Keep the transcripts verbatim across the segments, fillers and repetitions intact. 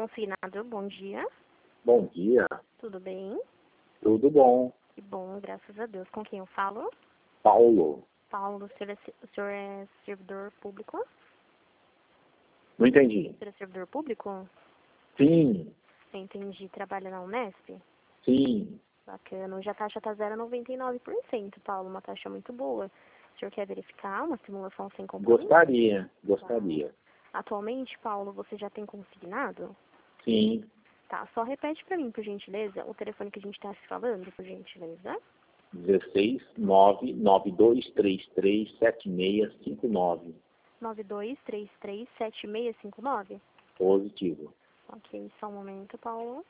consignado, bom dia. Bom dia. Tudo bem? Tudo bom. Que bom, graças a Deus. Com quem eu falo? Paulo. Paulo, o senhor é, o senhor é servidor público? Não entendi. O senhor é servidor público? Sim. Entendi. Trabalha na Unesp? Sim. Bacana. Hoje a taxa está zero vírgula noventa e nove por cento, Paulo. Uma taxa muito boa. O senhor quer verificar uma simulação sem compromisso? Gostaria. Gostaria. Tá. Atualmente, Paulo, você já tem consignado? Sim. Tá. Só repete para mim, por gentileza, o telefone que a gente está se falando, por gentileza. dezesseis, nove, nove dois três três, sete seis cinco nove. nove dois três três sete seis cinco nove? Positivo. Ok, só um momento, Paulo.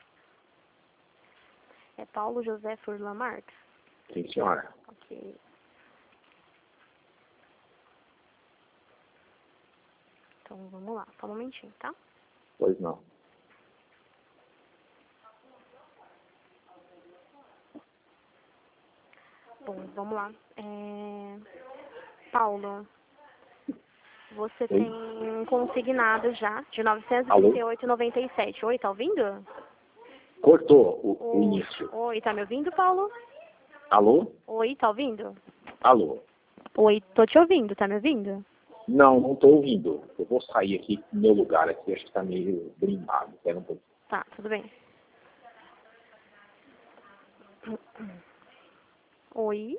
É Paulo José Furlan Marques? Sim, senhora. Ok. Então, vamos lá. Só um momentinho, tá? Pois não. Bom, vamos lá. É... Paulo, você Oi? tem um consignado já de novecentos e trinta e oito reais e noventa e sete centavos. Oi, tá ouvindo? Cortou o, o Oi, início. Oi, tá me ouvindo, Paulo? Alô? Oi, tá ouvindo? Alô? Oi, tô te ouvindo, tá me ouvindo? Não, não estou ouvindo. Eu vou sair aqui do meu lugar aqui. Acho que está meio brimbado. Espera um pouco. Tá, tudo bem. Oi,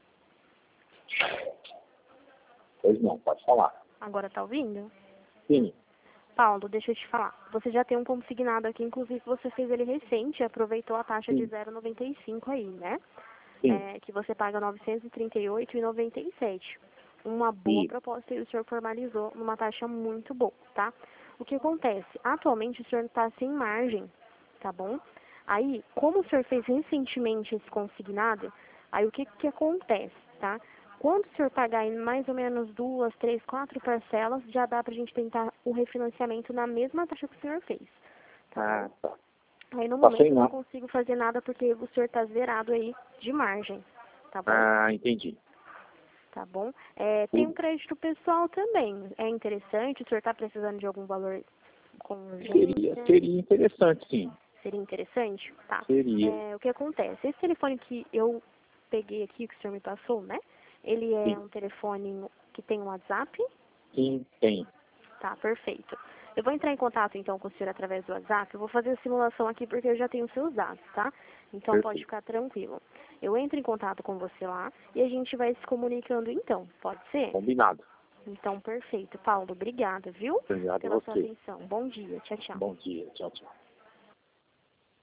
Pois não, pode falar. agora tá ouvindo? Sim. Paulo, deixa eu te falar. Você já tem um consignado aqui, inclusive você fez ele recente e aproveitou a taxa de Sim. zero vírgula noventa e cinco aí, né? Sim. É, que você paga novecentos e trinta e oito reais e noventa e sete centavos. Uma boa E, proposta e o senhor formalizou numa taxa muito boa, tá? O que acontece? Atualmente o senhor está sem margem, tá bom? Aí, como o senhor fez recentemente esse consignado, aí o que que acontece, tá? Quando o senhor pagar em mais ou menos duas, três, quatro parcelas, já dá pra gente tentar o refinanciamento na mesma taxa que o senhor fez, tá ah, bom? tá. Aí no Tá momento sem eu não nada. consigo fazer nada porque o senhor tá zerado aí de margem, tá bom? Ah, entendi. Tá bom? É, tem um crédito pessoal também. É interessante, o senhor está precisando de algum valor com Seria, urgência? seria interessante, sim. Seria interessante? Tá. Seria. É, o que acontece? Esse telefone que eu peguei aqui, que o senhor me passou, né? Ele é Sim, um telefone que tem um WhatsApp? sim, tem. Tá, perfeito. Eu vou entrar em contato então com o senhor através do WhatsApp. Eu vou fazer a simulação aqui porque eu já tenho os seus dados, tá? Então pode Perfeito. ficar tranquilo. Eu entro em contato com você lá e a gente vai se comunicando então. Pode ser? Combinado. Então, perfeito. Paulo, obrigada, viu? Obrigado a Pela sua você. atenção. Bom dia. Tchau, tchau. Bom dia. Tchau, tchau.